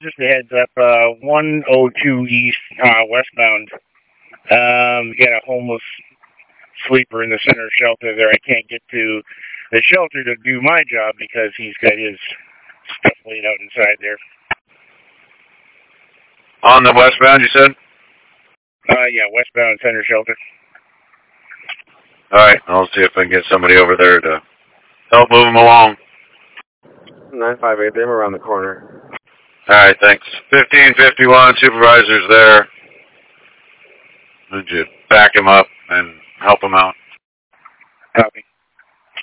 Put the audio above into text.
Just a heads up, 102 East, westbound. Got a homeless sleeper in the center shelter there. I can't get to the shelter to do my job because he's got his stuff laid out inside there. On the westbound, you said? Yeah, westbound center shelter. All right, I'll see if I can get somebody over there to help move him along. 958, they're around the corner. All right, thanks. 1551, supervisor's there. Would you back him up and help him out? Copy.